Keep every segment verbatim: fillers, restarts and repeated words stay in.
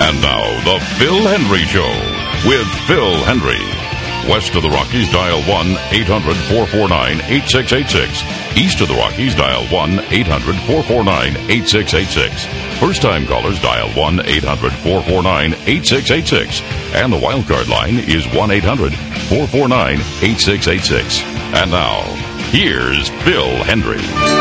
And now, The Phil Hendrie Show with Phil Hendrie. West of the Rockies, dial one eight hundred four four nine eight six eight six. East of the Rockies, dial one eight hundred four four nine eight six eight six. First-time callers, dial one eight hundred four four nine eight six eight six. And the wildcard line is one eight hundred four four nine eight six eight six. And now, here's Phil Hendrie.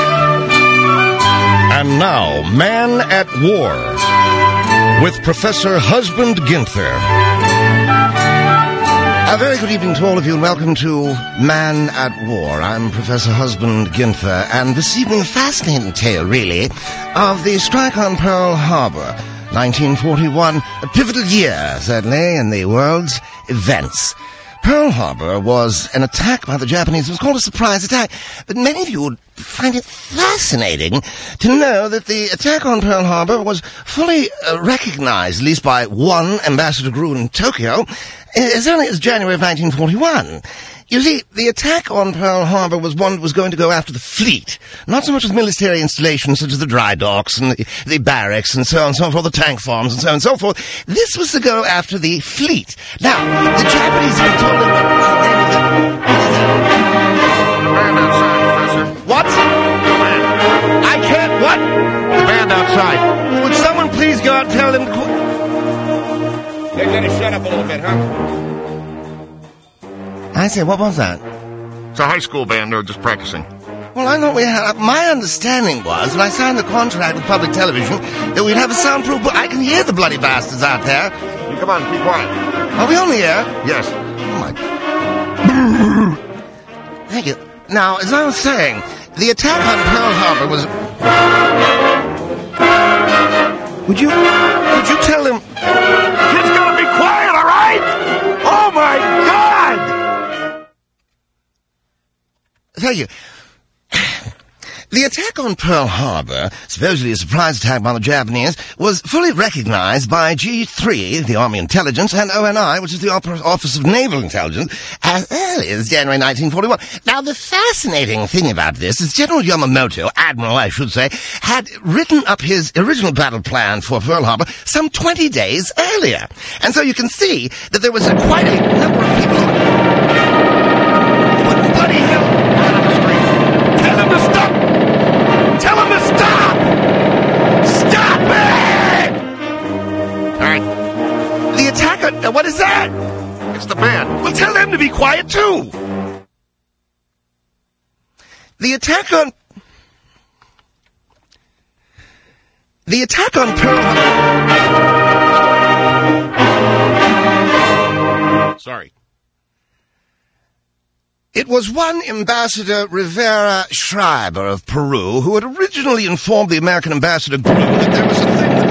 And now, Man at War with Professor Husband Ginther. A very good evening to all of you and welcome to Man at War. I'm Professor Husband Ginther, and this evening a fascinating tale, really, of the strike on Pearl Harbor, nineteen forty-one, a pivotal year, certainly, in the world's events. Pearl Harbor was an attack by the Japanese. It was called a surprise attack, but many of you would find it fascinating to know that the attack on Pearl Harbor was fully uh, recognized, at least by one Ambassador Grew in Tokyo, as early as January of nineteen forty-one. You see, the attack on Pearl Harbor was one that was going to go after the fleet, not so much as military installations such as the dry docks and the, the barracks and so on and so forth, the tank farms and so on and so forth. This was to go after the fleet. Now, the Japanese had told them... The band outside, Professor. What? The band. I can't... What? The band outside. Would someone please go out and tell them... They're gonna shut up a little bit, huh? I say, what was that? It's a high school band. They're just practicing. Well, I thought we had... My understanding was, when I signed the contract with public television, that we'd have a soundproof... But I can hear the bloody bastards out there. You come on, be quiet. Are we on the air? Yes. Oh, my... Thank you. Now, as I was saying, the attack on Pearl Harbor was... Would you... Would you tell them... Kids gotta be quiet, all right? Oh, my God! Thank you. The attack on Pearl Harbor, supposedly a surprise attack by the Japanese, was fully recognized by G three, the Army Intelligence, and O N I, which is the Office of Naval Intelligence, as early as January nineteen forty-one. Now, the fascinating thing about this is General Yamamoto, Admiral, I should say, had written up his original battle plan for Pearl Harbor some twenty days earlier. And so you can see that there was a, quite a number of people who... What bloody hell... Tell him to stop! Tell him to stop! Stop it! All right. The attack on... Uh, what is that? It's the band. Well, tell them to be quiet, too. The attack on... The attack on Pearl Harbor... Sorry. It was one Ambassador Rivera Schreiber of Peru who had originally informed the American Ambassador Grew that there was a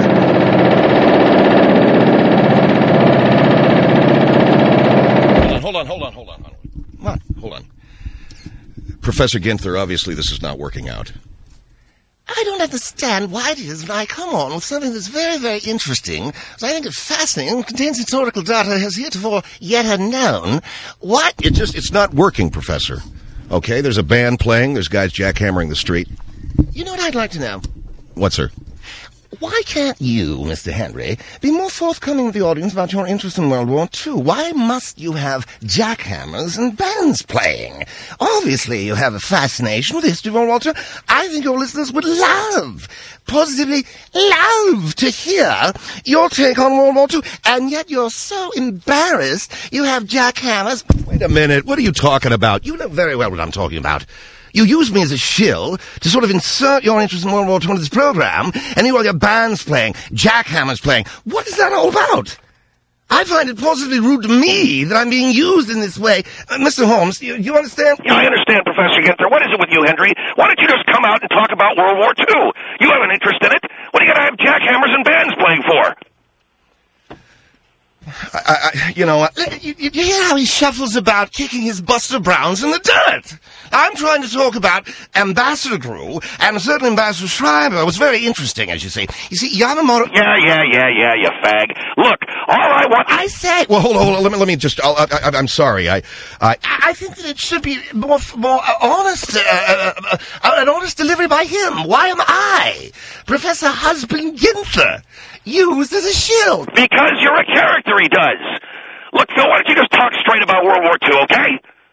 thing... Hold on, hold on, hold on, hold on. What? Hold on. Professor Ginther, obviously this is not working out. I don't understand why it is when I come on with something that's very, very interesting, so I think it's fascinating, and contains historical data as heretofore yet unknown. What? It just, it's not working, Professor. Okay, there's a band playing, there's guys jackhammering the street. You know what I'd like to know? What, sir? Why can't you, Mister Henry, be more forthcoming with the audience about your interest in World War Two? Why must you have jackhammers and bands playing? Obviously, you have a fascination with the history of World War Two. I think your listeners would love, positively love to hear your take on World War Two, and yet you're so embarrassed you have jackhammers. Wait a minute, what are you talking about? You know very well what I'm talking about. You use me as a shill to sort of insert your interest in World War Two into this program, and you all your bands playing, jackhammers playing. What is that all about? I find it positively rude to me that I'm being used in this way. Uh, Mister Holmes, you, you understand? Yeah, I understand, Professor Ginther. What is it with you, Henry? Why don't you just come out and talk about World War Two? You have an interest in it. What are you going to have jackhammers and bands playing for? I, I, you know, you, you hear how he shuffles about kicking his Buster Browns in the dirt. I'm trying to talk about Ambassador Grew and a certain Ambassador Schreiber. It was very interesting, as you say. You see, Yamamoto... Yeah, yeah, yeah, yeah, you fag. Look, all I want... I say... Well, hold on, hold on. Let me, let me just... I'll, I, I, I'm sorry. I, I... I think that it should be more, more uh, honest, uh, uh, uh, uh, an honest delivery by him. Why am I, Professor Husband Ginther, used as a shield? Because you're a character, he does. Look, Phil, why don't you just talk straight about World War Two, okay?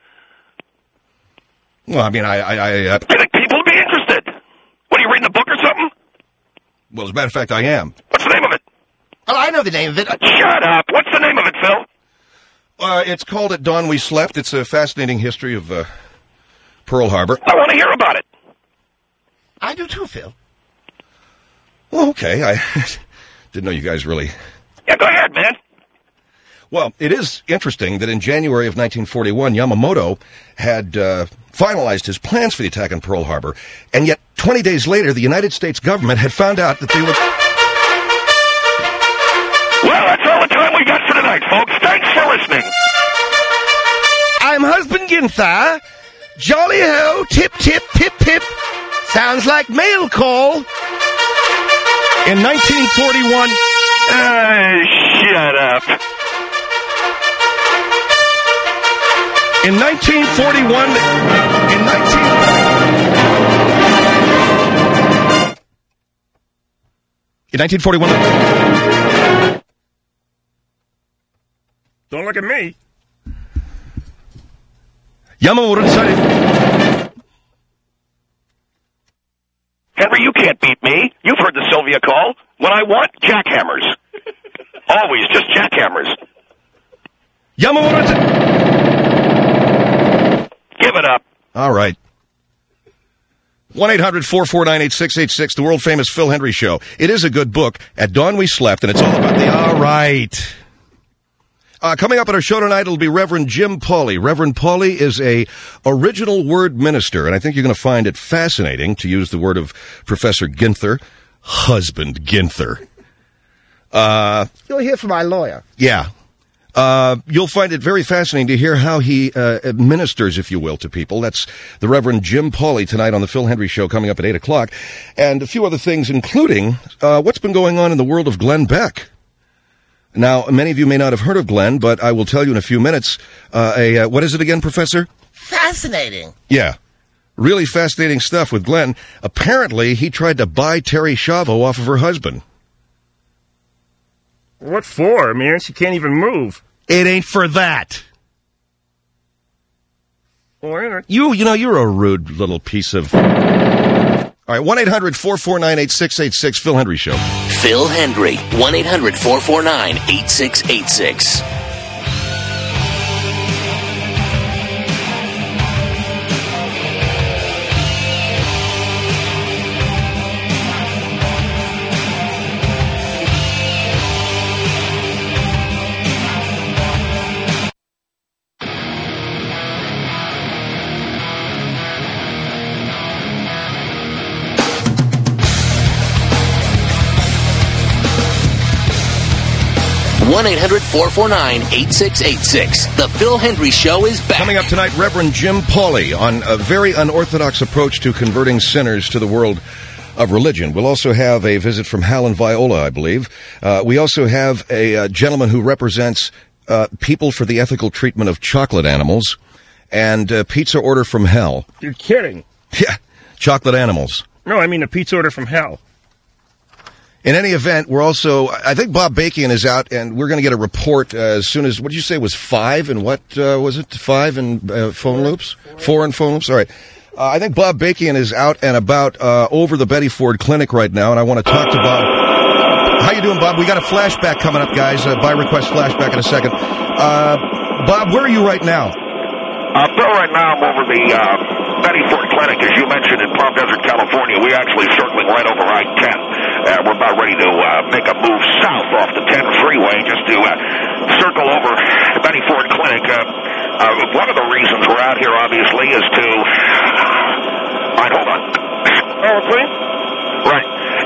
Well, I mean, I... I, I uh, I think people would be interested. What, are you reading a book or something? well, as a matter of fact, I am. What's the name of it? Oh, I know the name of it. Shut up. What's the name of it, Phil? Uh, it's called At Dawn We Slept. It's a fascinating history of uh, Pearl Harbor. I want to hear about it. I do too, Phil. Well, okay. I didn't know you guys really... Yeah, go ahead, man. Well, it is interesting that in January of nineteen forty-one, Yamamoto had uh, finalized his plans for the attack on Pearl Harbor, and yet twenty days later, the United States government had found out that they were... Well, that's all the time we got for tonight, folks. Thanks for listening. I'm Husband Ginther. Jolly ho, tip, tip, pip, pip. Sounds like mail call. In nineteen forty-one... Uh, shut up. In nineteen forty-one... In nineteen... In nineteen forty-one... Don't look at me. Yamamoto decided... Henry, you can't beat me. You've heard the Sylvia call. When I want, jackhammers. Always just jackhammers. Yamamoto... Give it up. All right. one eight hundred four four nine eight six eight six, the world-famous Phil Hendry Show. It is a good book. At Dawn We Slept, and it's all about the... All right. Uh, coming up on our show tonight, it'll be Reverend Jim Pauley. Reverend Pauley is a original word minister, and I think you're going to find it fascinating, to use the word of Professor Ginther, Husband Ginther. Uh, You'll hear from my lawyer. yeah. Uh, you'll find it very fascinating to hear how he uh, ministers, if you will, to people. That's the Reverend Jim Pauley tonight on the Phil Hendry Show, coming up at eight o'clock. And a few other things, including uh, what's been going on in the world of Glenn Beck. Now, many of you may not have heard of Glenn, but I will tell you in a few minutes. Uh, a uh, what is it again, Professor? Fascinating. Yeah. Really fascinating stuff with Glenn. Apparently, he tried to buy Terry Schiavo off of her husband. What for, man? She can't even move. It ain't for that. Or You, you know, you're a rude little piece of... All right, one eight hundred four four nine eight six eight six, Phil Hendry Show. Phil Hendry, one eight hundred four four nine eight six eight six. one eight hundred four four nine eight six eight six. The Phil Hendry Show is back. Coming up tonight, Reverend Jim Pauley on a very unorthodox approach to converting sinners to the world of religion. We'll also have a visit from Hal and Viola, I believe. Uh, we also have a uh, gentleman who represents uh, people for the ethical treatment of chocolate animals, and a pizza order from hell. You're kidding. Yeah, chocolate animals. No, I mean a pizza order from hell. In any event, we're also, I think Bob Bakian is out, and we're going to get a report uh, as soon as, what did you say was five, and what uh, was it, five in uh, phone loops? Four in phone loops? All right. Uh, I think Bob Bakian is out and about uh, over the Betty Ford Clinic right now, and I want to talk to Bob. How you doing, Bob? We got a flashback coming up, guys, uh, by request flashback in a second. Uh, Bob, where are you right now? Uh, Bill, right now I'm over the uh, Betty Ford Clinic, as you mentioned, in Palm Desert, California. We're actually circling right over I ten. Uh, we're about ready to uh, make a move south off the ten freeway just to uh, circle over the Betty Ford Clinic. Uh, uh, one of the reasons we're out here, obviously, is to... All right, hold on. Oh, please? Right.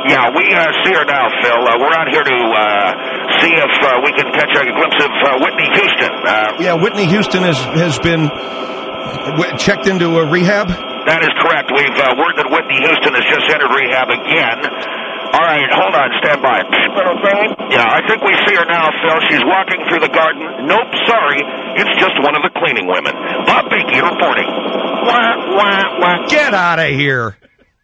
Yeah, we uh, see her now, Phil. Uh, we're out here to uh, see if uh, we can catch a glimpse of uh, Whitney Houston. Uh, Yeah, Whitney Houston has, has been w- checked into a rehab? that is correct. We've uh, word that Whitney Houston has just entered rehab again. All right, hold on, stand by. Yeah, I think we see her now, Phil. She's walking through the garden. Nope, sorry. It's just one of the cleaning women. Bob Beakey reporting. Wah, wah, wah. Get out of here.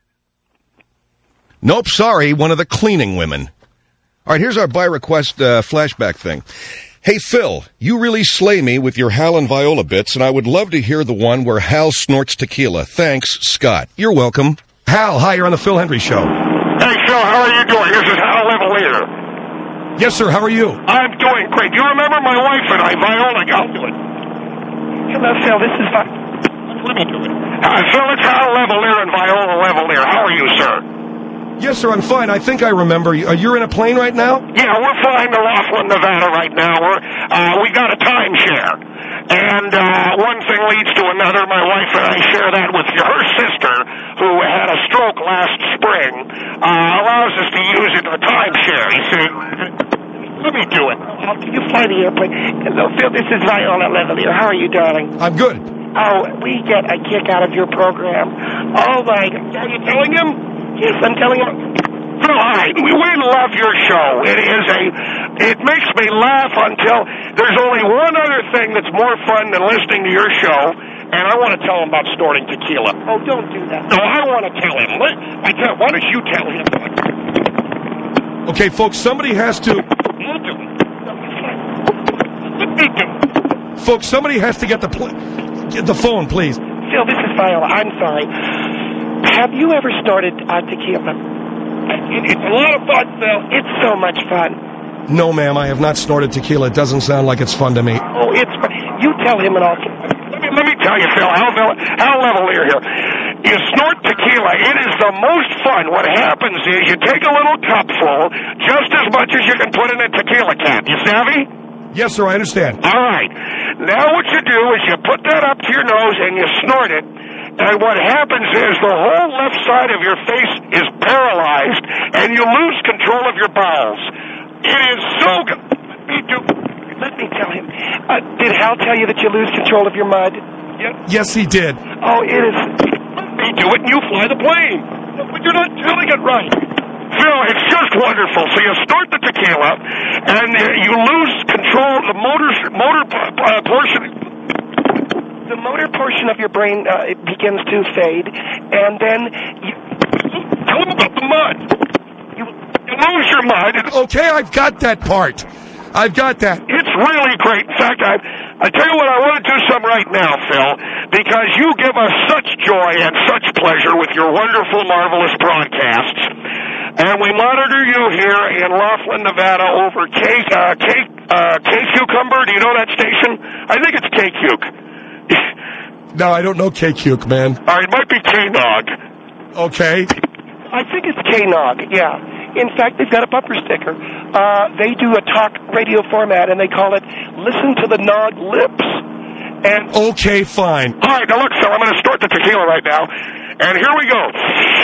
Nope, sorry, one of the cleaning women. All right, here's our by request uh, flashback thing. Hey, Phil, you really slay me with your Hal and Viola bits, and I would love to hear the one where Hal snorts tequila. Thanks, Scott. You're welcome. Hal, hi, you're on the Phil Hendry Show. Hey, Phil, how are you doing? This is Hal Levalier. Yes, sir, how are you? I'm doing great. Do you remember my wife and I, Viola? I'll do it. Hello, Phil. This is Vi- Let me do it. Uh, Phil, it's Hal Levalier and Viola Levalier. How are you, sir? Yes, sir, I'm fine. I think I remember. Uh, you're in a plane right now? Yeah, we're flying to Laughlin, Nevada right now. We're, uh, we got a timeshare. And uh, one thing leads to another. My wife and I share that with her sister, who had a stroke last spring, uh, allows us to use it for timeshare. You see, let me do it. How can you fly the airplane? Hello, Phil. This is Viola Levalier. How are you, darling? I'm good. Oh, we get a kick out of your program. Oh, my God. Are you telling him? Yes, I'm telling him. Phil, I, we we love your show. It is a, it makes me laugh until there's only one other thing that's more fun than listening to your show, and I want to tell him about snorting tequila. Oh, don't do that. No, I want to tell him. Let, I tell, why don't you tell him? Okay, folks, somebody has to... You do it. Let me do it. Folks, somebody has to get the pl- get the phone, please. Phil, this is Viola. I'm sorry. Have you ever snorted uh, tequila? It's a lot of fun, Phil. It's so much fun. No, ma'am, I have not snorted tequila. It doesn't sound like it's fun to me. Oh, it's fun. You tell him and I'll... Let me, let me tell you, Phil, Hal, Hal Levalier here. You snort tequila. It is the most fun. What happens is you take a little cupful, just as much as you can put in a tequila can. You savvy? Yes, sir, I understand. All right. Now what you do is you put that up to your nose and you snort it. And what happens is the whole left side of your face is paralyzed, and you lose control of your bowels. It is so good. Let me do. Let me tell him. Uh, did Hal tell you that you lose control of your mud? Yes. Yes, he did. Oh, it is. Let me do it, and you fly the plane. But you're not telling it right. Phil, it's just wonderful. So you start the tequila, and uh, you lose control of the motor motor uh, portion. The motor portion of your brain uh, it begins to fade, and then you... Tell him about the mud. You, you lose your mud. And Okay, I've got that part. I've got that. it's really great. In fact, I, I tell you what, I want to do some right now, Phil, because you give us such joy and such pleasure with your wonderful, marvelous broadcasts. And we monitor you here in Laughlin, Nevada over K, uh, K, uh, K-Cucumber. Do you know that station? I think it's K-Cuc. No, I don't know K-Cuke, man. All right, it might be K-Nog. Okay. I think it's K-Nog, yeah. In fact, they've got a bumper sticker. Uh, they do a talk radio format, and they call it Listen to the Nog Lips. And Okay, fine. all right, now look, Phil, I'm going to start the tequila right now. And here we go.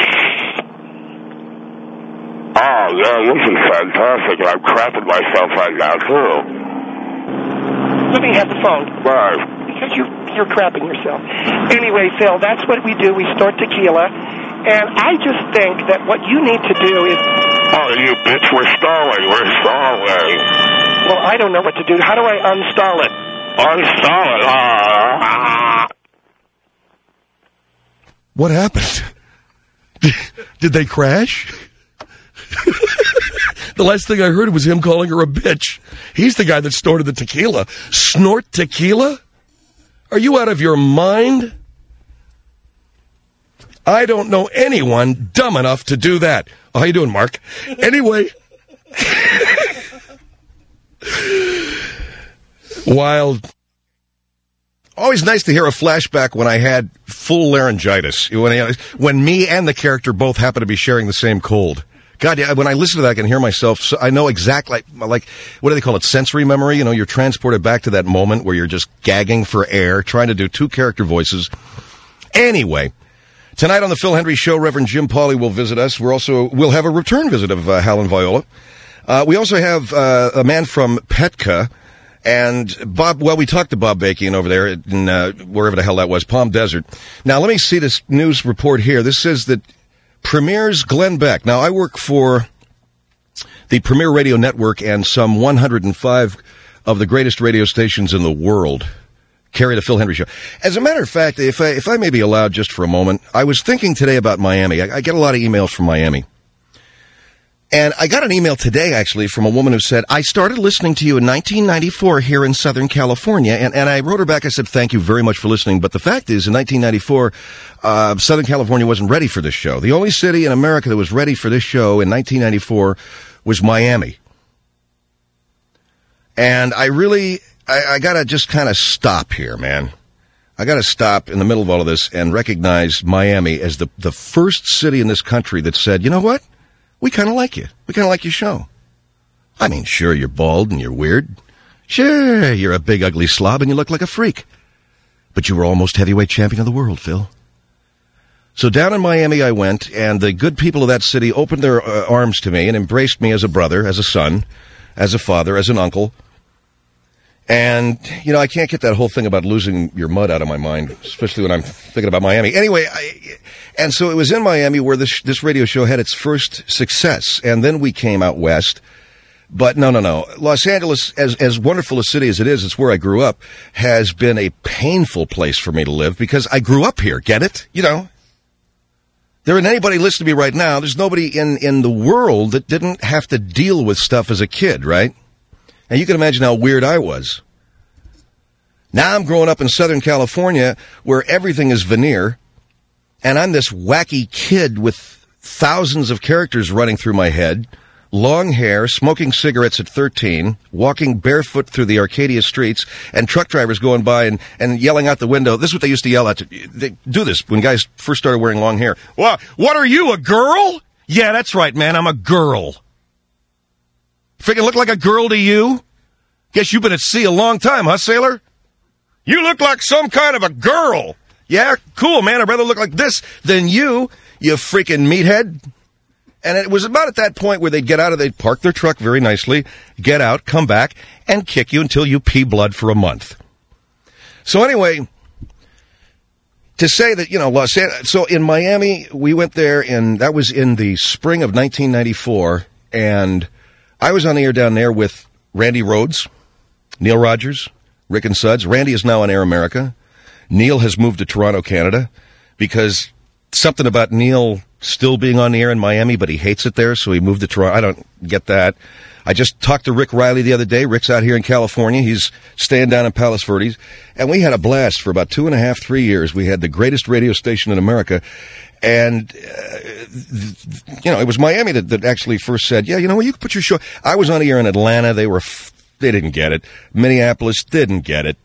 Oh, yeah, this is fantastic. I'm crapping myself right now, too. let me have the phone. Why? Because you, you're crapping yourself. Anyway, Phil, that's what we do. We snort tequila. And I just think that what you need to do is... Oh, you bitch, we're stalling. We're stalling. Well, I don't know what to do. How do I unstall it? Unstall it. Ah. What happened? Did they crash? The last thing I heard was him calling her a bitch. He's the guy that snorted the tequila. Snort tequila? Are you out of your mind? I don't know anyone dumb enough to do that. Oh, how you doing, Mark? Anyway. Wild. Always nice to hear a flashback when I had full laryngitis. When, I, when me and the character both happen to be sharing the same cold. God, yeah, when I listen to that, I can hear myself. So I know exactly, like, like, what do they call it? Sensory memory? You know, you're transported back to that moment where you're just gagging for air, trying to do two character voices. Anyway, Tonight on the Phil Hendry Show, Reverend Jim Pauley will visit us. We're also, we'll have a return visit of uh, Hal and Viola. Uh, we also have uh, a man from Petka. And Bob, well, we talked to Bob Bakian over there in uh, wherever the hell that was, Palm Desert. Now, let me see this news report here. This says that Premier's Glenn Beck. Now, I work for the Premier Radio Network, and some one hundred five of the greatest radio stations in the world carry the Phil Hendry Show. As a matter of fact, if I, if I may be allowed just for a moment, I was thinking today about Miami. I, I get a lot of emails from Miami. And I got an email today, actually, from a woman who said, I started listening to you in nineteen ninety-four here in Southern California. And, and I wrote her back, I said, thank you very much for listening. But the fact is, in nineteen ninety-four, uh, Southern California wasn't ready for this show. The only city in America that was ready for this show in nineteen ninety-four was Miami. And I really, I, I got to just kind of stop here, man. I got to stop in the middle of all of this and recognize Miami as the, the first city in this country that said, you know what? We kind of like you. We kind of like your show. I mean, sure, you're bald and you're weird. Sure, you're a big, ugly slob and you look like a freak. But you were almost heavyweight champion of the world, Phil. So down in Miami I went, and the good people of that city opened their uh, arms to me and embraced me as a brother, as a son, as a father, as an uncle. And, you know, I can't get that whole thing about losing your mud out of my mind, especially when I'm thinking about Miami. Anyway, I, and so it was in Miami where this this radio show had its first success, and then we came out west. But no, no, no. Los Angeles, as as wonderful a city as it is, it's where I grew up, has been a painful place for me to live because I grew up here. Get it? You know, there isn't anybody listening to me right now. There's nobody in, in the world that didn't have to deal with stuff as a kid, right? And you can imagine how weird I was. Now I'm growing up in Southern California where everything is veneer, and I'm this wacky kid with thousands of characters running through my head, long hair, smoking cigarettes at thirteen, walking barefoot through the Arcadia streets, and truck drivers going by and, and yelling out the window. This is what they used to yell at. They do this when guys first started wearing long hair. What, what are you, a girl? Yeah, that's right, man, I'm a girl. Freaking look like a girl to you? Guess you've been at sea a long time, huh, sailor? You look like some kind of a girl. Yeah, cool, man. I'd rather look like this than you, you freaking meathead. And it was about at that point where they'd get out of, they'd park their truck very nicely, get out, come back, and kick you until you pee blood for a month. So anyway, to say that, you know, Los Angeles, so in Miami, we went there, and that was in the spring of nineteen ninety-four, and I was on the air down there with Randy Rhodes, Neil Rogers, Rick and Suds. Randy is now on Air America. Neil has moved to Toronto, Canada, because something about Neil still being on the air in Miami, but he hates it there, so he moved to Toronto. I don't get that. I just talked to Rick Riley the other day. Rick's out here in California. He's staying down in Palos Verdes. And we had a blast for about two and a half, three years. We had the greatest radio station in America. And, uh, you know, it was Miami that, that actually first said, yeah, you know what, you can put your show. I was on the air in Atlanta. They were, f- they didn't get it. Minneapolis didn't get it.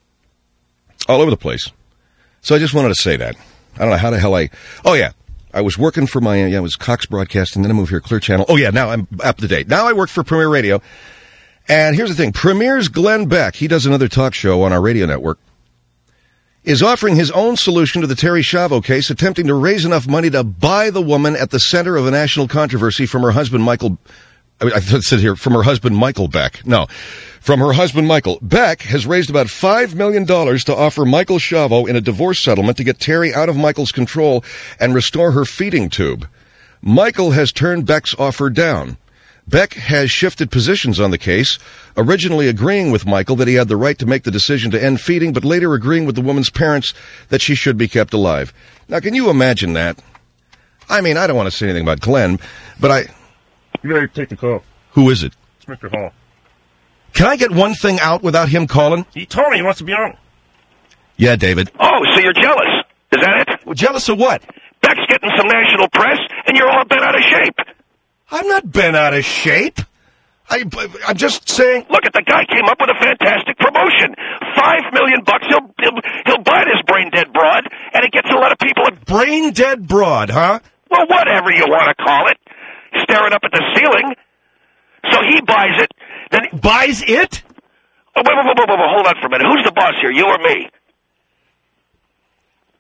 All over the place. So I just wanted to say that. I don't know how the hell I, oh yeah, I was working for my, yeah, it was Cox Broadcasting, then I moved here, Clear Channel. Oh yeah, now I'm up to date. Now I work for Premier Radio. And here's the thing, Premier's Glenn Beck, he does another talk show on our radio network, is offering his own solution to the Terry Schiavo case, attempting to raise enough money to buy the woman at the center of a national controversy from her husband, Michael, I, mean, I said here, from her husband, Michael Beck. No, from her husband, Michael. Beck has raised about five million dollars to offer Michael Schiavo in a divorce settlement to get Terry out of Michael's control and restore her feeding tube. Michael has turned Beck's offer down. Beck has shifted positions on the case, originally agreeing with Michael that he had the right to make the decision to end feeding, but later agreeing with the woman's parents that she should be kept alive. Now, can you imagine that? I mean, I don't want to say anything about Glenn, but I... You better take the call. Who is it? It's Mister Hall. Can I get one thing out without him calling? He told me he wants to be on. Yeah, David. Oh, so you're jealous. Is that it? Well, jealous of what? Beck's getting some national press, and you're all bent out of shape. I'm not bent out of shape. I, I'm just saying... Look at the guy came up with a fantastic promotion. Five million bucks, he'll, he'll, he'll buy this brain-dead broad, and it gets a lot of people... Brain-dead broad, huh? Well, whatever you want to call it. Staring up at the ceiling. So he buys it. Then he... Buys it? Oh, wait, wait, wait, wait, wait, hold on for a minute. Who's the boss here, you or me?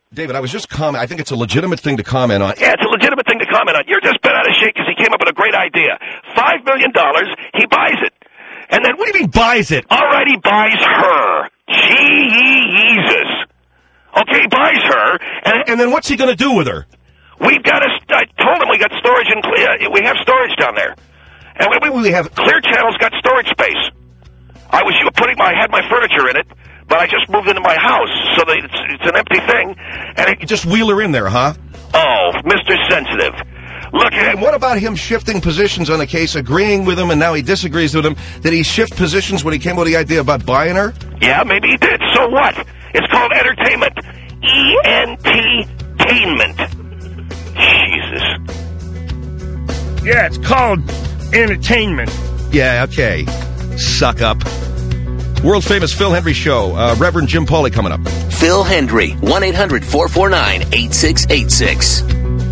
David, I was just comment. I think it's a legitimate thing to comment on. Yeah, it's a legitimate thing to comment on. You're just bent out of shape because he came up with a great idea. Five million dollars, he buys it. And then, What do you mean buys it? all right, he buys her. Jesus. Okay, he buys her, and And then what's he going to do with her? we've got a, I told him we got storage in, uh, we have storage down there. And we, we, We have- Clear Channel's got storage space. I was putting my, had my furniture in it, but I just moved into my house, so that it's, it's an empty thing, and it, You just wheel her in there, huh? oh, Mister Sensitive. Look at And what about him shifting positions on a case, agreeing with him, and now he disagrees with him? Did he shift positions when he came with the idea about buying her? Yeah, maybe he did. So what? It's called entertainment. E N T tainment. Jesus. Yeah, it's called entertainment. Yeah, okay. Suck up. World famous Phil Hendry Show. Uh, Reverend Jim Pauly coming up. Phil Hendry, one eight hundred four four nine eight six eight six.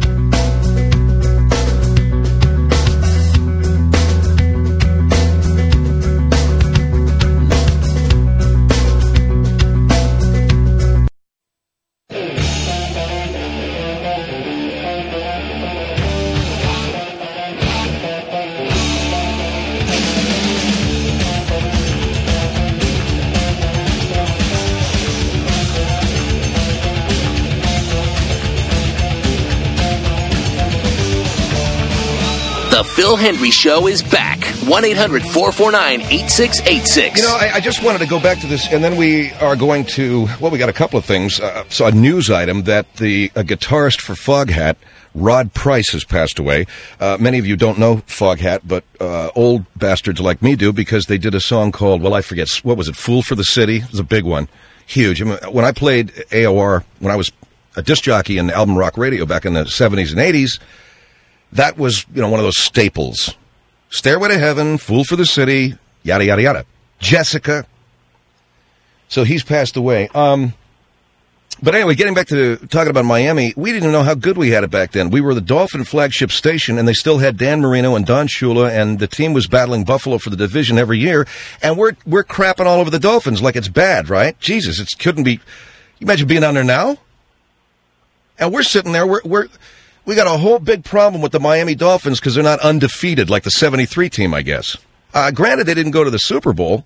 The Phil Hendry Show is back. one eight hundred four four nine eight six eight six. You know, I, I just wanted to go back to this, and then we are going to, well, we got a couple of things. Uh, so a news item that the a guitarist for Foghat, Rod Price, has passed away. Uh, many of you don't know Foghat, but uh, old bastards like me do, because they did a song called, well, I forget, what was it, Fool for the City? It was a big one. Huge. I mean, when I played A O R, when I was a disc jockey in album rock radio back in the seventies and eighties, that was, you know, one of those staples. Stairway to Heaven, Fool for the City, yada, yada, yada. Jessica. So he's passed away. Um, but anyway, getting back to talking about Miami, we didn't know how good we had it back then. We were the Dolphin flagship station, and they still had Dan Marino and Don Shula, and the team was battling Buffalo for the division every year, and we're we're crapping all over the Dolphins like it's bad, right? Jesus, it couldn't be. You imagine being down there now? And we're sitting there, we're... we're We got a whole big problem with the Miami Dolphins because they're not undefeated like the seventy-three team, I guess. Uh, granted, they didn't go to the Super Bowl.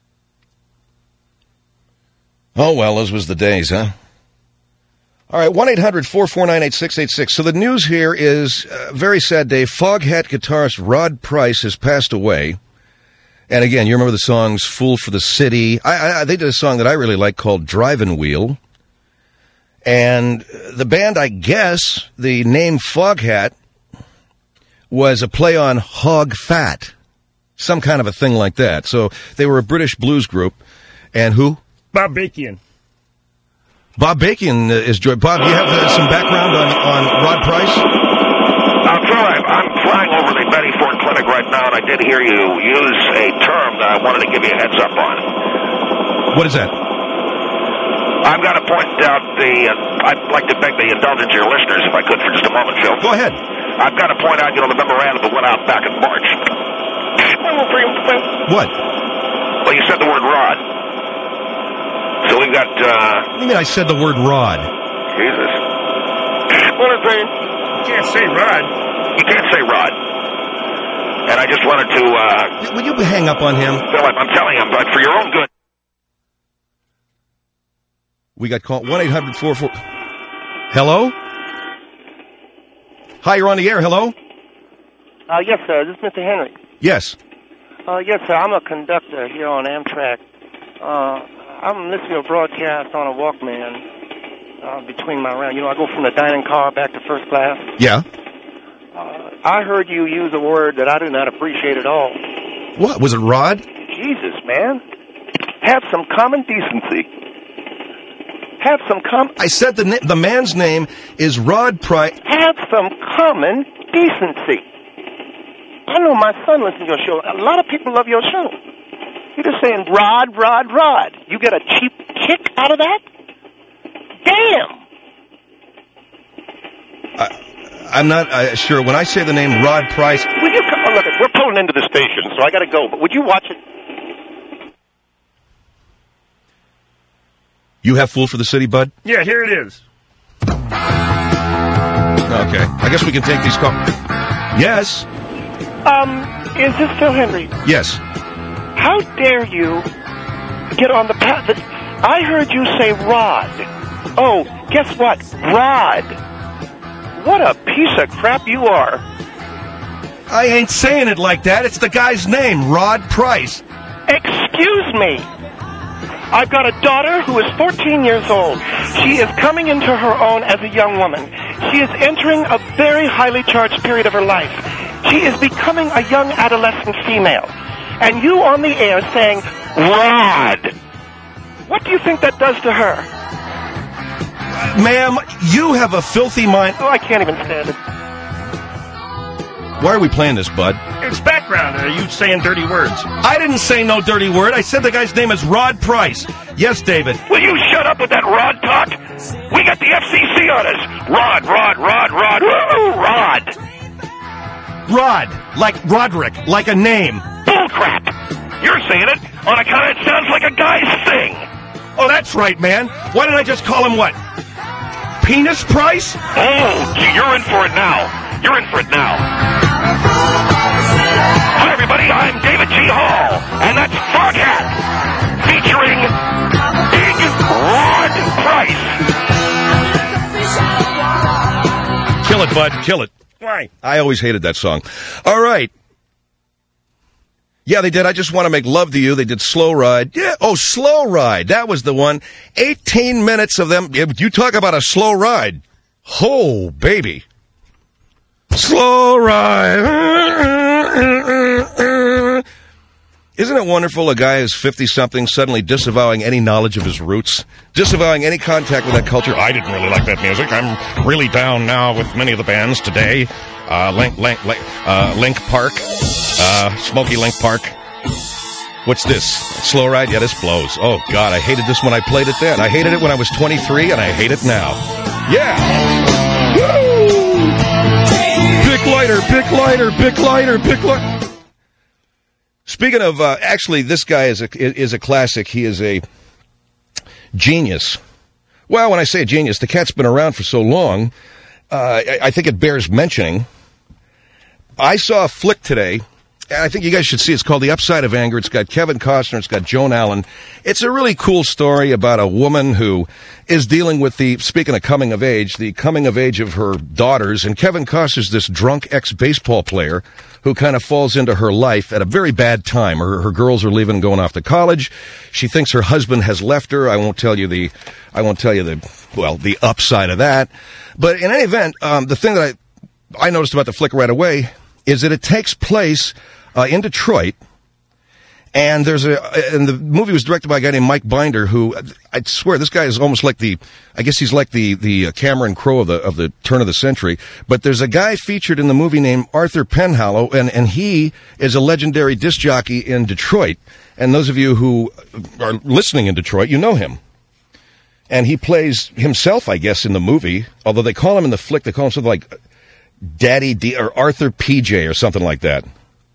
Oh, well, those was the days, huh? All right, one eight hundred four four nine eight six eight six. So the news here is a very sad day. Foghat guitarist Rod Price has passed away. And again, you remember the songs Fool for the City. I, I, they did a song that I really like called Drivin' Wheel. And the band, I guess, the name Foghat was a play on hog fat. Some kind of a thing like that. So they were a British blues group. And who? Bob Bakian. Bob Bakian is joined. Bob, do you have uh, some background on, on Rod Price? I'm sorry, I'm flying over the Betty Ford Clinic right now, and I did hear you use a term that I wanted to give you a heads up on. What is that? I've got to point out the, uh, I'd like to beg the indulgence of your listeners, if I could, for just a moment, Phil. Go ahead. I've got to point out, you know, the memorandum that went out back in March. What? Well, you said the word rod. So we've got, uh... What do you mean I said the word rod? Jesus. What is it? You can't say rod. You can't say rod. And I just wanted to, uh... Will you hang up on him? Philip, I'm telling him, but for your own good. We got called one eight hundred four four. Hello? Hi, you're on the air. Hello? Uh, yes, sir. This is Mister Henry. Yes. Uh, yes, sir. I'm a conductor here on Amtrak. Uh, I'm listening to a broadcast on a Walkman uh, between my rounds. You know, I go from the dining car back to first class. Yeah. Uh, I heard you use a word that I do not appreciate at all. What? Was it rod? Jesus, man. Have some common decency. Have some com... I said the na- the man's name is Rod Price. Have some common decency. I know my son listens to your show. A lot of people love your show. You're just saying Rod, Rod, Rod. You get a cheap kick out of that? Damn. I, I'm not uh, sure. When I say the name Rod Price... Will you come... Oh, look, we're pulling into the station, so I got to go. But would you watch it? You have Fool for the City, bud? Yeah, here it is. Okay, I guess we can take these calls. Yes. Um, is this Phil Henry? Yes. How dare you get on the path that... I heard you say Rod. Oh, guess what? Rod. What a piece of crap you are. I ain't saying it like that. It's the guy's name, Rod Price. Excuse me. I've got a daughter who is fourteen years old. She is coming into her own as a young woman. She is entering a very highly charged period of her life. She is becoming a young adolescent female. And you on the air saying, Rod. What do you think that does to her? Uh, ma'am, you have a filthy mind. Oh, I can't even stand it. Why are we playing this, bud? It's background. Are you saying dirty words? I didn't say no dirty word. I said the guy's name is Rod Price. Yes, David. Will you shut up with that Rod talk? We got the F C C on us. Rod, Rod, Rod, Rod, woo, Rod. Rod, like Roderick, like a name. Bullcrap. You're saying it on account it sounds like a guy's thing. Oh, that's right, man. Why didn't I just call him what? Penis Price? Oh, gee, you're in for it now. You're in for it now. Hi, everybody. I'm David G. Hall, and that's Foghat, featuring Big Rod Price. Kill it, bud. Kill it. Why? I always hated that song. All right. Yeah, they did. I Just Want to Make Love to You. They did Slow Ride. Yeah. Oh, Slow Ride. That was the one. eighteen minutes of them. You talk about a slow ride. Oh, baby. Slow ride. Isn't it wonderful a guy who's fifty-something suddenly disavowing any knowledge of his roots? Disavowing any contact with that culture? I didn't really like that music. I'm really down now with many of the bands today. Uh, Link, Link, Link, uh, Link Park. Uh, Smoky Link Park. What's this? Slow Ride? Yeah, this blows. Oh, God, I hated this when I played it then. I hated it when I was twenty-three, and I hate it now. Yeah! Woo! Pick lighter, pick lighter, pick lighter, pick lighter. Speaking of, uh, actually, this guy is a, is a classic. He is a genius. Well, when I say genius, the cat's been around for so long, uh, I, I think it bears mentioning. I saw a flick today, and I think you guys should see it. It's called The Upside of Anger. It's got Kevin Costner. It's got Joan Allen. It's a really cool story about a woman who is dealing with the, speaking of coming of age, the coming of age of her daughters. And Kevin Costner's this drunk ex-baseball player who kind of falls into her life at a very bad time. Her, her girls are leaving and going off to college. She thinks her husband has left her. I won't tell you the, I won't tell you the, well, the upside of that. But in any event, um, the thing that I, I noticed about the flick right away is that it takes place uh, in Detroit, and there's a, and the movie was directed by a guy named Mike Binder, who I swear this guy is almost like the, I guess he's like the the Cameron Crowe of the of the turn of the century. But there's a guy featured in the movie named Arthur Penhallow, and and he is a legendary disc jockey in Detroit. And those of you who are listening in Detroit, you know him. And he plays himself, I guess, in the movie. Although they call him in the flick, they call him something like Daddy D or Arthur P J or something like that.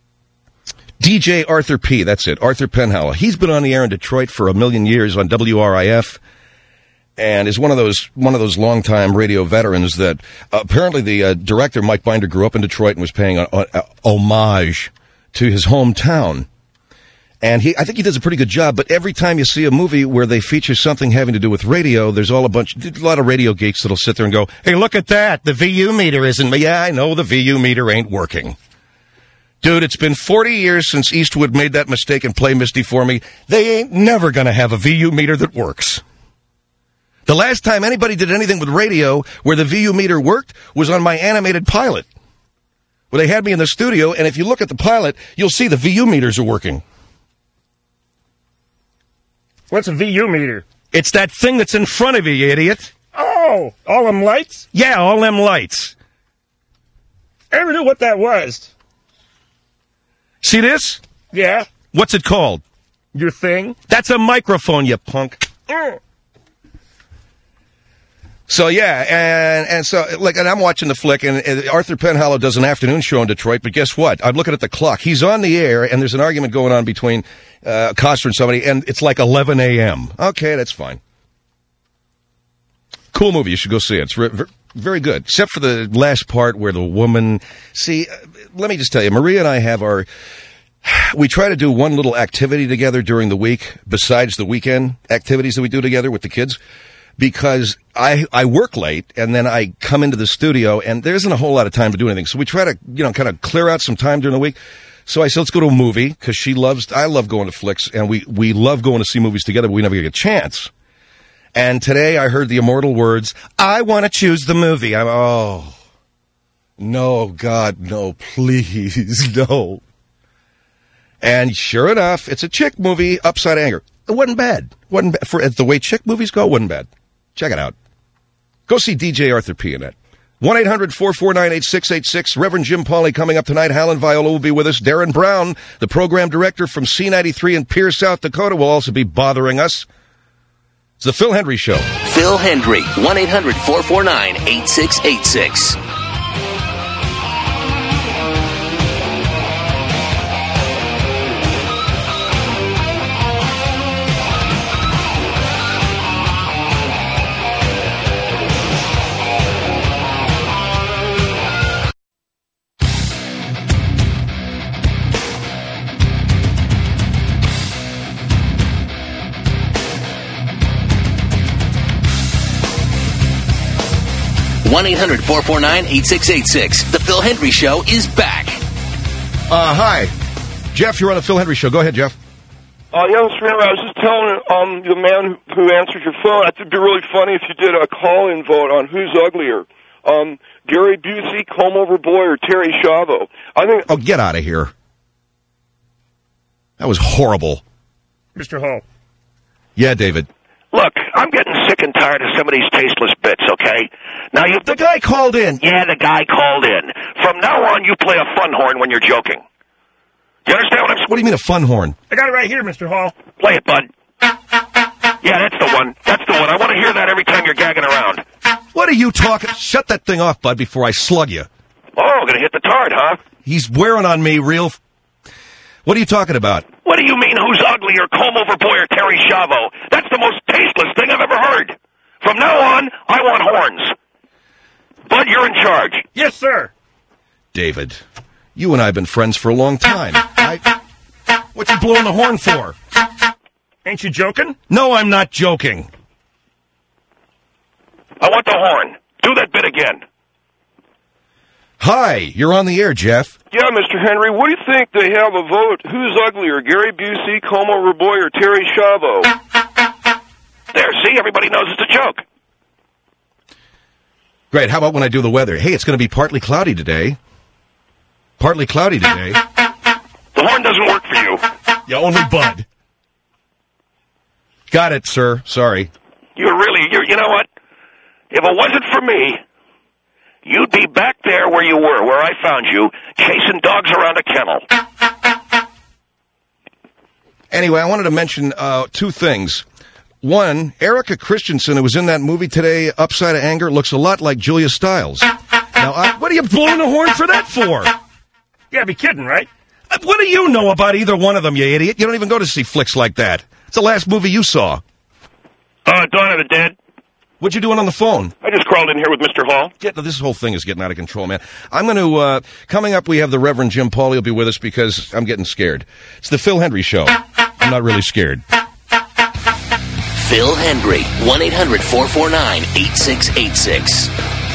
D J Arthur P, that's it, Arthur Penhallow. He's been on the air in Detroit for a million years on W R I F, and is one of those one of those longtime radio veterans that uh, apparently the uh, director Mike Binder grew up in Detroit and was paying a, a, a homage to his hometown. And he, I think he does a pretty good job, but every time you see a movie where they feature something having to do with radio, there's all a bunch, a lot of radio geeks that'll sit there and go, hey, look at that, the V U meter isn't, yeah, I know the V U meter ain't working. Dude, it's been forty years since Eastwood made that mistake and Play Misty for Me. They ain't never gonna have a V U meter that works. The last time anybody did anything with radio where the V U meter worked was on my animated pilot, where they had me in the studio, and if you look at the pilot, you'll see the V U meters are working. What's a V U meter? It's that thing that's in front of you, you idiot. Oh, all them lights? Yeah, all them lights. I never knew what that was. See this? Yeah. What's it called? Your thing? That's a microphone, you punk. Mm. So, yeah, and and so, like, and I'm watching the flick, and, and Arthur Penhallow does an afternoon show in Detroit, but guess what? I'm looking at the clock. He's on the air, and there's an argument going on between uh, Costner and somebody, and it's like eleven a.m. Okay, that's fine. Cool movie. You should go see it. It's re- very good, except for the last part where the woman... See, uh, let me just tell you, Maria and I have our... We try to do one little activity together during the week, besides the weekend activities that we do together with the kids, because I, I work late, and then I come into the studio, and there isn't a whole lot of time to do anything. So we try to, you know, kind of clear out some time during the week. So I said, let's go to a movie, because she loves... I love going to flicks, and we, we love going to see movies together, but we never get a chance. And today I heard the immortal words, I want to choose the movie. I'm, oh, no, God, no, please, no. And sure enough, it's a chick movie, Upside Anger. It wasn't bad. wasn't bad. For the way chick movies go, it wasn't bad. Check it out. Go see D J Arthur P in it. one eight hundred four four nine eight six eight six. Reverend Jim Pauley coming up tonight. Hal and Viola will be with us. Darren Brown, the program director from C ninety-three in Pierce, South Dakota, will also be bothering us. It's the Phil Hendry Show. Phil Hendry, one eight hundred four four nine eight six eight six. one eight hundred four four nine eight six eight six. The Phil Hendry Show is back. Uh, hi. Jeff, you're on the Phil Hendry Show. Go ahead, Jeff. Uh, yeah, Mister Henry, I was just telling um, the man who answered your phone, I think it'd be really funny if you did a call-in vote on who's uglier, um, Gary Busey, Comb-Over Boy, or Terry Schiavo. I think. Oh, get out of here. That was horrible. Mister Hall. Yeah, David. Look, I'm getting sick and tired of some of these tasteless bits, okay? Now you... The guy called in. Yeah, the guy called in. From now on, you play a fun horn when you're joking. You understand what I'm saying? What do you mean a fun horn? I got it right here, Mister Hall. Play it, bud. Yeah, that's the one. That's the one. I want to hear that every time you're gagging around. What are you talking... Shut that thing off, bud, before I slug you. Oh, gonna hit the tard, huh? He's wearing on me real... What are you talking about? What do you mean, who's uglier, Comb-Over Boy or Terry Schiavo? That's the most tasteless thing I've ever heard. From now on, I want horns. Bud, you're in charge. Yes, sir. David, you and I have been friends for a long time. I... What you blowing the horn for? Ain't you joking? No, I'm not joking. I want the horn. Do that bit again. Hi, you're on the air, Jeff. Yeah, Mister Henry, what do you think they have a vote? Who's uglier, Gary Busey, Comb-Over Boy, or Terry Schiavo? There, see? Everybody knows it's a joke. Great. How about when I do the weather? Hey, it's going to be partly cloudy today. Partly cloudy today. The horn doesn't work for you. Yeah, only Bud. Got it, sir. Sorry. You're really, you're, you know what? If it wasn't for me... You'd be back there where you were, where I found you, chasing dogs around a kennel. Anyway, I wanted to mention uh, two things. One, Erica Christensen, who was in that movie today, Upside of Anger, looks a lot like Julia Stiles. Now, I, what are you blowing the horn for that for? You gotta be kidding, right? What do you know about either one of them, you idiot? You don't even go to see flicks like that. It's the last movie you saw. Uh, Dawn of the Dead. What you doing on the phone? I just crawled in here with Mister Hall. Get, this whole thing is getting out of control, man. I'm going to, uh, coming up, we have the Reverend Jim Pauley will be with us because I'm getting scared. It's the Phil Hendry Show. I'm not really scared. Phil Hendry, one eight hundred four four nine eight six eight six.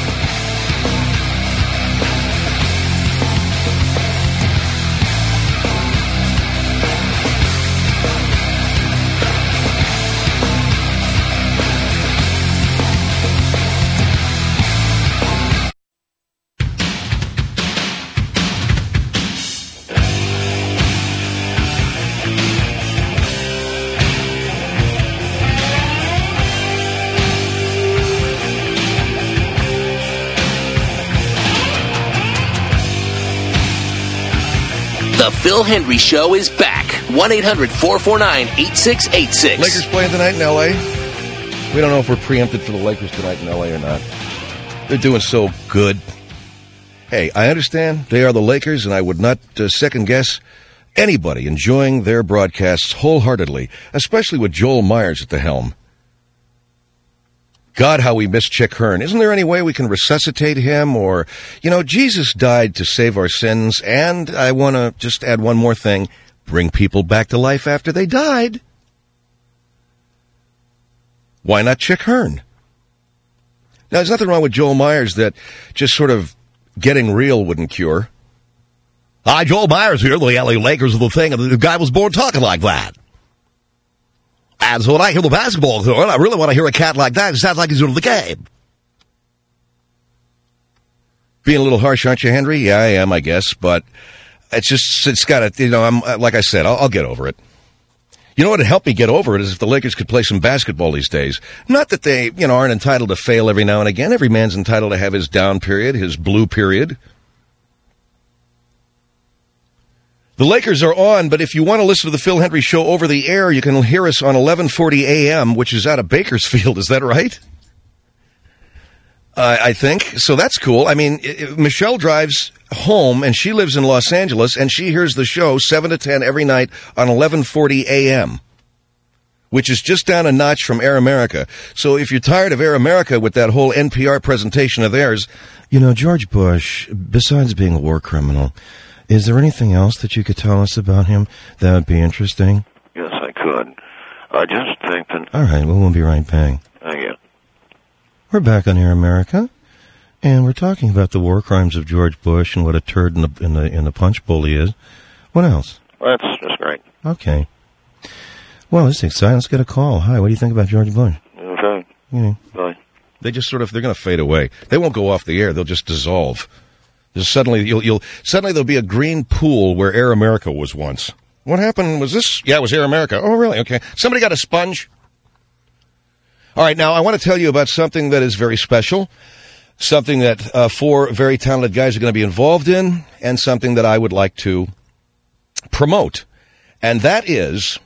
The Phil Hendry Show is back. one eight hundred four four nine eight six eight six. Lakers playing tonight in L A We don't know if we're preempted for the Lakers tonight in L A or not. They're doing so good. Hey, I understand they are the Lakers, and I would not uh, second-guess anybody enjoying their broadcasts wholeheartedly, especially with Joel Myers at the helm. God, how we miss Chick Hearn. Isn't there any way we can resuscitate him? Or, you know, Jesus died to save our sins, and I want to just add one more thing. Bring people back to life after they died. Why not Chick Hearn? Now, there's nothing wrong with Joel Myers that just sort of getting real wouldn't cure. Hi, Joel Myers here, the L A Lakers of the thing, and the guy was born talking like that. And so when I hear the basketball horn, I really want to hear a cat like that. It sounds like he's doing the game. Being a little harsh, aren't you, Henry? Yeah, I am, I guess. But it's just, it's got to, you know, I'm like I said, I'll, I'll get over it. You know what would help me get over it is if the Lakers could play some basketball these days. Not that they, you know, aren't entitled to fail every now and again. Every man's entitled to have his down period, his blue period. The Lakers are on, but if you want to listen to the Phil Hendry Show over the air, you can hear us on eleven forty a.m., which is out of Bakersfield. Is that right? Uh, I think. So that's cool. I mean, it, Michelle drives home, and she lives in Los Angeles, and she hears the show seven to ten every night on eleven forty a.m., which is just down a notch from Air America. So if you're tired of Air America with that whole N P R presentation of theirs, you know, George Bush, besides being a war criminal, is there anything else that you could tell us about him that would be interesting? Yes, I could. I just think that... All right, well, we'll be right back. Thank you. We're back on Air America, and we're talking about the war crimes of George Bush and what a turd in the in the, in the punch bowl he is. What else? That's just great. Okay. Well, this is exciting. Let's get a call. Hi, what do you think about George Bush? Okay. Yeah. Bye. They just sort of, they're going to fade away. They won't go off the air. They'll just dissolve. Just suddenly, you'll, you'll, suddenly there'll be a green pool where Air America was once. What happened? Was this? Yeah, it was Air America. Oh, really? Okay. Somebody got a sponge? All right, now I want to tell you about something that is very special, something that uh, four very talented guys are going to be involved in, and something that I would like to promote. And that is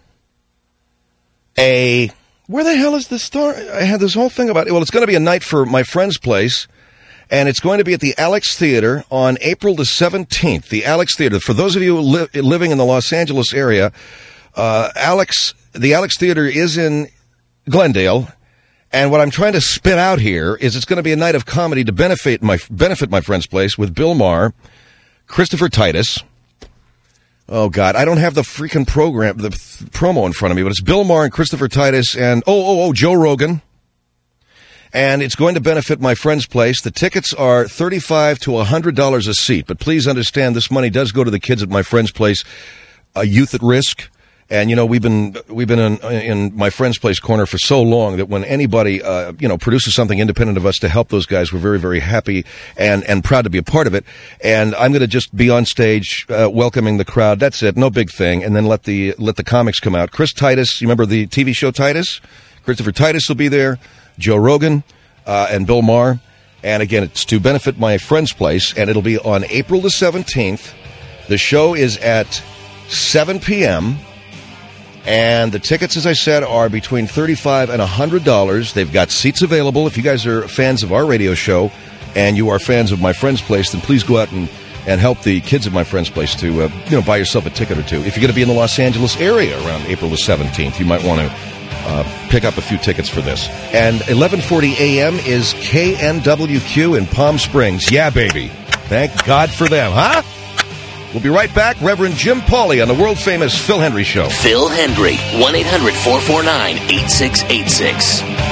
a, where the hell is the star? I had this whole thing about it. Well, it's going to be a night for my friend's place, and it's going to be at the Alex Theater on April the seventeenth. The Alex Theater. For those of you li- living in the Los Angeles area, uh, Alex, the Alex Theater is in Glendale. And what I'm trying to spit out here is it's going to be a night of comedy to benefit my benefit my friend's place with Bill Maher, Christopher Titus. Oh, God, I don't have the freaking program, the th- promo in front of me, but it's Bill Maher and Christopher Titus and, oh, oh, oh, Joe Rogan. And it's going to benefit my friend's place. The tickets are thirty-five to one hundred dollars a seat. But please understand, this money does go to the kids at my friend's place, uh, Youth at Risk. And, you know, we've been we've been in, in my friend's place corner for so long that when anybody, uh, you know, produces something independent of us to help those guys, we're very, very happy and, and proud to be a part of it. And I'm going to just be on stage uh, welcoming the crowd. That's it. No big thing. And then let the let the comics come out. Chris Titus, you remember the T V show Titus? Christopher Titus will be there. Joe Rogan uh, and Bill Maher. And, again, it's to benefit my friend's place. And it'll be on April the seventeenth. The show is at seven p.m., and the tickets, as I said, are between thirty-five dollars and one hundred dollars. They've got seats available. If you guys are fans of our radio show and you are fans of my friend's place, then please go out and, and help the kids at my friend's place to uh, you know, buy yourself a ticket or two. If you're going to be in the Los Angeles area around April the seventeenth, you might want to uh, pick up a few tickets for this. And eleven forty a.m. is K N W Q in Palm Springs. Yeah, baby. Thank God for them, huh? We'll be right back. Reverend Jim Pauley on the world-famous Phil Hendry Show. Phil Hendry, one eight hundred four four nine eight six eight six.